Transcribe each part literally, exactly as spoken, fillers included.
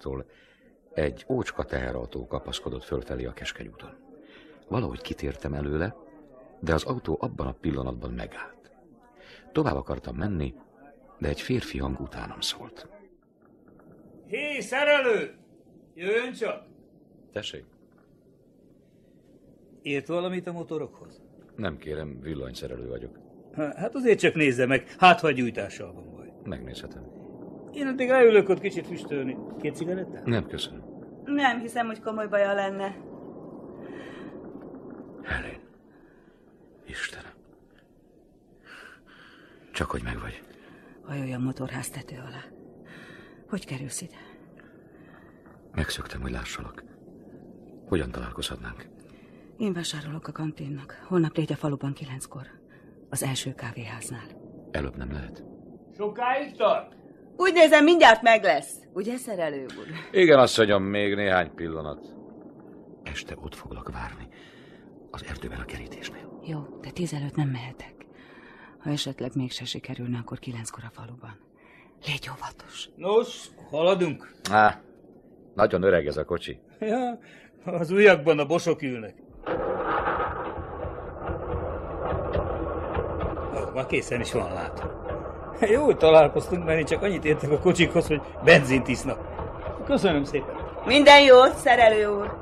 utcától egy ócska teherautó kapaszkodott fölfelé a Keskeny úton. Valahogy kitértem előle, de az autó abban a pillanatban megállt. Tovább akartam menni, de egy férfi hang utánam szólt. Hé, szerelő! Jöjjön csak! Tessék? Ért valamit a motorokhoz? Nem kérem, villanyszerelő vagyok. Hát azért csak nézze meg, hát ha gyújtással van baj. Megnézhetem. Én addig leülök ott kicsit füstölni. Két cigarettát? Nem, köszönöm. Nem hiszem, hogy komoly baja lenne. Helen. Istenem. Csak hogy megvagy. Hajolj a motorház tető alá. Hogy kerülsz ide? Megszöktem, hogy lássalak. Hogyan találkozhatnánk? Én vásárolok a kantinnak. Holnap légy a faluban kilenckor. Az első kávéháznál. Előbb nem lehet. Sokáig tart? Úgy nézem, mindjárt meg lesz. Ugye, szerelő úr? Igen, asszonyom, még néhány pillanat. Este ott foglak várni. Az erdőben a kerítésnél. Jó, de tíz előtt nem mehetek. Ha esetleg mégse sikerülne, akkor kilenckor a faluban. Légy óvatos. Nos, haladunk. Á, nagyon öreg ez a kocsi. Ja, az ujjakban a bosok ülnek. Ó, már készen is van, látom. Jó, hogy találkoztunk, mert én csak annyit értek a kocsikhoz, hogy benzint isznak. Köszönöm szépen. Minden jót, szerelő úr.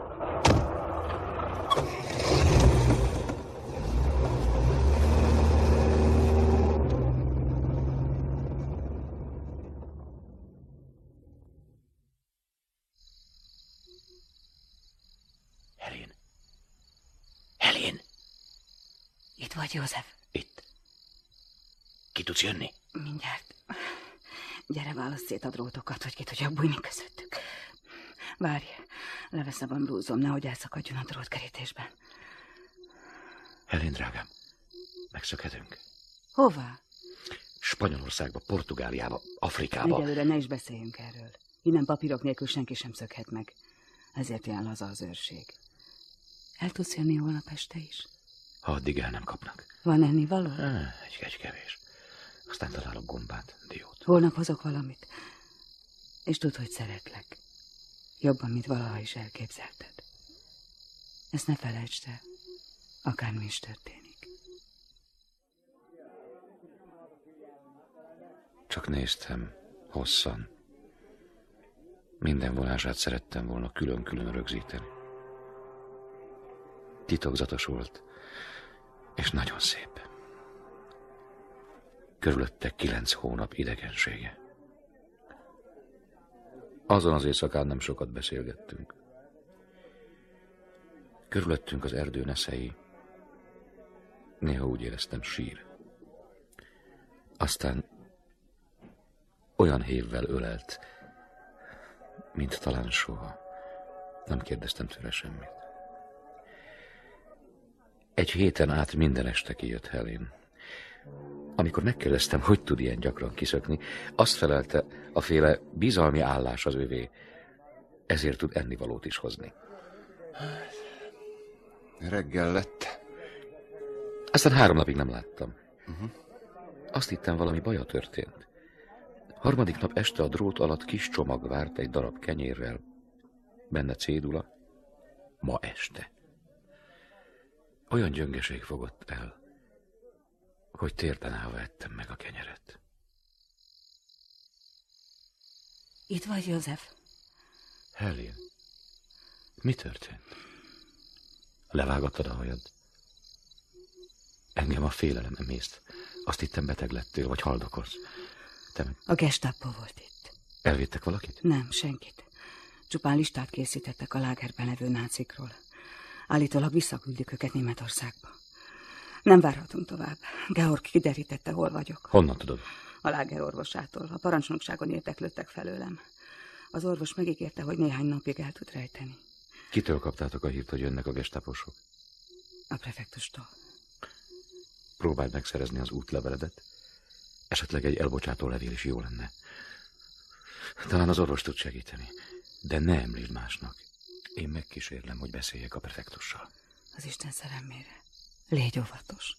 Helén. Helén. Itt vagy, József? Itt. Ki tudsz jönni? Mindjárt. Gyere, válasz szét a drótokat, hogy ki tudjak bújni közöttük. Várj, leveszem a blúzom, nehogy elszakadjon a drótkerítésben. Helén, drágám, megszökhetünk. Hová? Spanyolországba, Portugáliába, Afrikába. Egyelőre ne is beszéljünk erről. Innen papírok nélkül senki sem szökhet meg. Ezért ilyen laza az őrség. El tudsz jönni holnap este is? Ha addig el nem kapnak. Van ennivaló? Egy, egy kevés. Aztán találok gombát, diót. Holnap hozok valamit. És tudd, hogy szeretlek. Jobban, mint valaha is elképzelted. Ezt ne felejtsd el, akármi is történik. Csak néztem, hosszan. Minden vonását szerettem volna külön-külön rögzíteni. Titokzatos volt, és nagyon szép. Körülötte kilenc hónap idegensége. Azon az éjszakán nem sokat beszélgettünk. Körülöttünk az erdő neszei. Néha úgy éreztem, sír. Aztán olyan hévvel ölelt, mint talán soha. Nem kérdeztem tőle semmit. Egy héten át minden este kijött Helén. Amikor megkérdeztem, hogy tud ilyen gyakran kiszökni, azt felelte, a féle bizalmi állás az övé. Ezért tud ennivalót is hozni. Reggel lett. Aztán három napig nem láttam. Uh-huh. Azt hittem, valami baja történt. Harmadik nap este a drót alatt kis csomag várt egy darab kenyérrel. Benne cédula. Ma este. Olyan gyöngeség fogott el, hogy térden állva ettem meg a kenyeret. Itt vagy, József? Helén, mi történt? Levágattad a hajad? Engem a félelem emészt. Azt hittem, beteg lettél, vagy haldokolsz. Te meg... A Gestapo volt itt. Elvittek valakit? Nem, senkit. Csupán listát készítettek a lágerben levő nácikról. Állítólag visszaküldik őket Németországba. Nem várhatunk tovább. Georg kiderítette, hol vagyok. Honnan tudod? A láger orvosától. A parancsnokságon érdeklődtek felőlem. Az orvos megígérte, hogy néhány napig el tud rejteni. Kitől kaptátok a hírt, hogy jönnek a gestaposok? A prefektustól. Próbáld megszerezni az útleveledet. Esetleg egy elbocsátó levél is jó lenne. Talán az orvos tud segíteni. De ne említsd másnak. Én megkísérlem, hogy beszéljek a prefektussal. Az Isten szerelmére. Légy óvatos.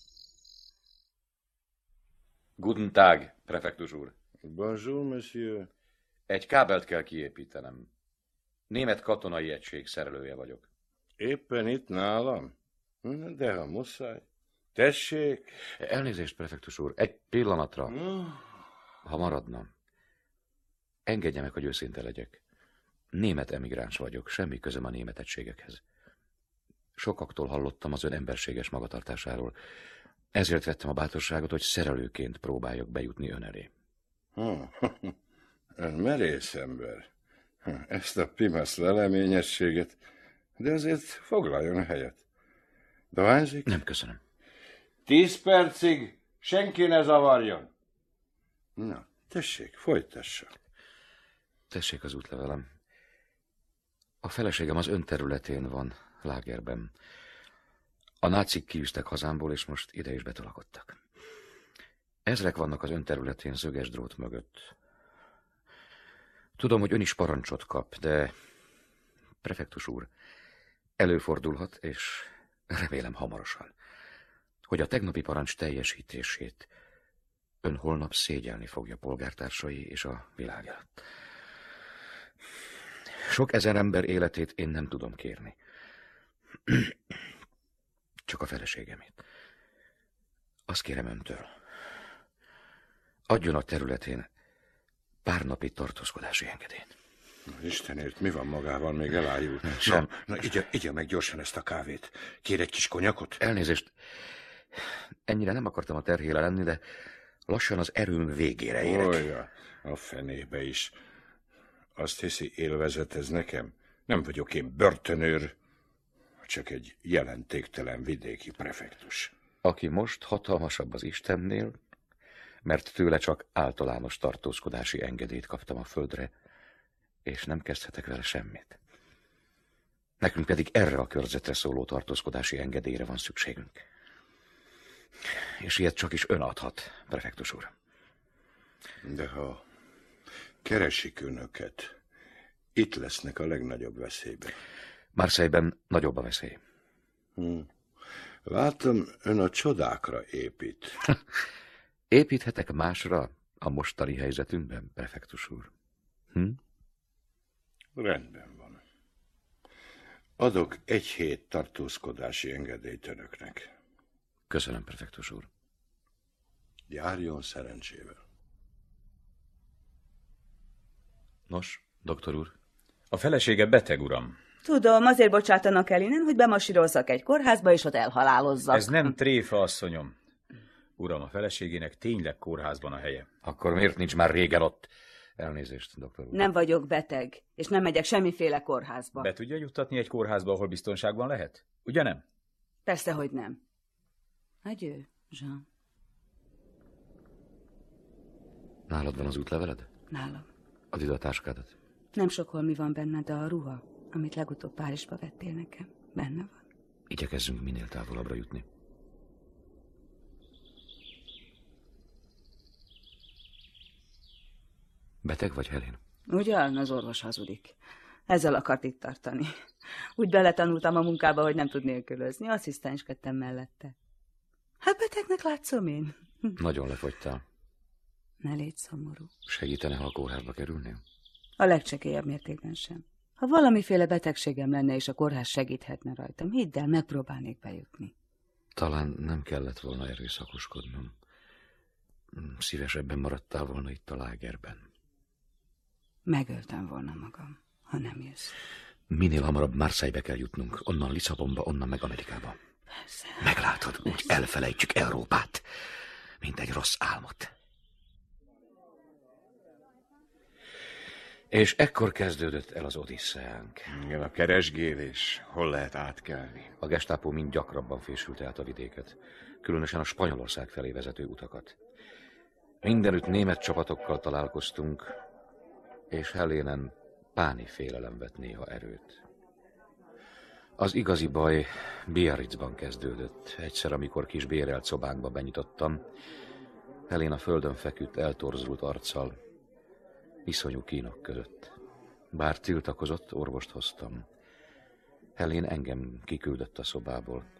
Guten Tag, prefektus úr. Bonjour, monsieur. Egy kábelt kell kiépítenem. Német katonai egység szerelője vagyok. Éppen itt nálam? De ha muszáj. Tessék! Elnézést, prefektus úr, egy pillanatra, ha maradna. Engedje meg, hogy őszinte legyek. Német emigráns vagyok, semmi közöm a német egységekhez. Sokaktól hallottam az ön emberséges magatartásáról. Ezért vettem a bátorságot, hogy szerelőként próbáljak bejutni ön elé. Ön merész ember. Ezt a pimasz leleményességet, de azért foglaljon helyet. Dohányzik? Nem köszönöm. Tíz percig senki ne zavarjon. Na, tessék, folytassa. Tessék az útlevelem. A feleségem az ön területén van, lágerben. A nácik kiűztek hazámból, és most ide is betolakodtak. Ezrek vannak az ön területén szöges drót mögött. Tudom, hogy ön is parancsot kap, de prefektus úr, előfordulhat, és remélem hamarosan, hogy a tegnapi parancs teljesítését ön holnap szégyelni fogja polgártársai és a világ előtt. Sok ezer ember életét én nem tudom kérni. Csak a feleségemét. Azt kérem öntől, adjon a területén pár napi tartózkodási engedélyt. Istenért, mi van magával, még elájult? Sem. Na, na igye, igye meg gyorsan ezt a kávét. Kér egy kis konyakot? Elnézést, ennyire nem akartam a terhére lenni, de lassan az erőm végére érek. Olyan, a fenébe is. Azt hiszi, élvezet ez nekem? Nem vagyok én börtönőr, csak egy jelentéktelen vidéki prefektus. Aki most hatalmasabb az Istennél, mert tőle csak általános tartózkodási engedélyt kaptam a földre, és nem kezdhetek vele semmit. Nekünk pedig erre a körzetre szóló tartózkodási engedélyre van szükségünk. És ilyet csak is ön adhat, prefektus úr. De ha keresik önöket, itt lesznek a legnagyobb veszélyben. Marseille-ben nagyobb a veszély. Hm. Látom, ön a csodákra épít. Építhetek másra a mostani helyzetünkben, prefektus úr? Hm? Rendben van. Adok egy hét tartózkodási engedélyt önöknek. Köszönöm, prefektus úr. Járjon szerencsével. Nos, doktor úr? A felesége beteg, uram. Tudom, azért bocsátanak el innen, hogy bemasírozzak egy kórházba, és ott elhalálozzak. Ez nem tréfa, asszonyom. Uram, a feleségének tényleg kórházban a helye. Akkor miért nincs már régen ott? Elnézést, doktor úr. Nem vagyok beteg, és nem megyek semmiféle kórházba. Be tudja juttatni egy kórházba, ahol biztonságban lehet? Ugye nem? Persze, hogy nem. Adjö, Jean. Nálad van az útleveled? Nálam. Add ide a táskádat. Nem sok holmi van benne, de a ruha, amit legutóbb Párizsba vettél nekem, benne van. Igyekezzünk minél távolabbra jutni. Beteg vagy, Helén? Ugyan, az orvos hazudik. Ezzel akart itt tartani. Úgy beletanultam a munkába, hogy nem tud nélkülözni. Asszisztenskedtem mellette. Hát betegnek látszom én. Nagyon lefogytál. Ne légy szomorú. Segítene, ha a kórházba kerülnél? A legcsekélyebb mértékben sem. Ha valamiféle betegségem lenne, és a kórház segíthetne rajtam, hidd el, megpróbálnék bejutni. Talán nem kellett volna erőszakoskodnom. Szívesebben maradtál volna itt a lágerben. Megöltem volna magam, ha nem jössz. Minél hamarabb Marseille-be kell jutnunk, onnan Lisszabonba, onnan meg Amerikába. Persze. Meglátod, úgy Persze. elfelejtjük Európát, mint egy rossz álmot. És ekkor kezdődött el az odisszeánk. Igen, a keresgélés. Hol lehet átkelni? A gestápó mind gyakrabban fésülte át a vidéket, különösen a Spanyolország felé vezető utakat. Mindenütt német csapatokkal találkoztunk, és Helénen páni félelem vett néha erőt. Az igazi baj Biarritzban kezdődött. Egyszer, amikor kis bérelt szobánkba benyitottam, Helén a földön feküdt eltorzult arccal, iszonyú kínok között. Bár tiltakozott, orvost hoztam. Helén engem kiküldött a szobából.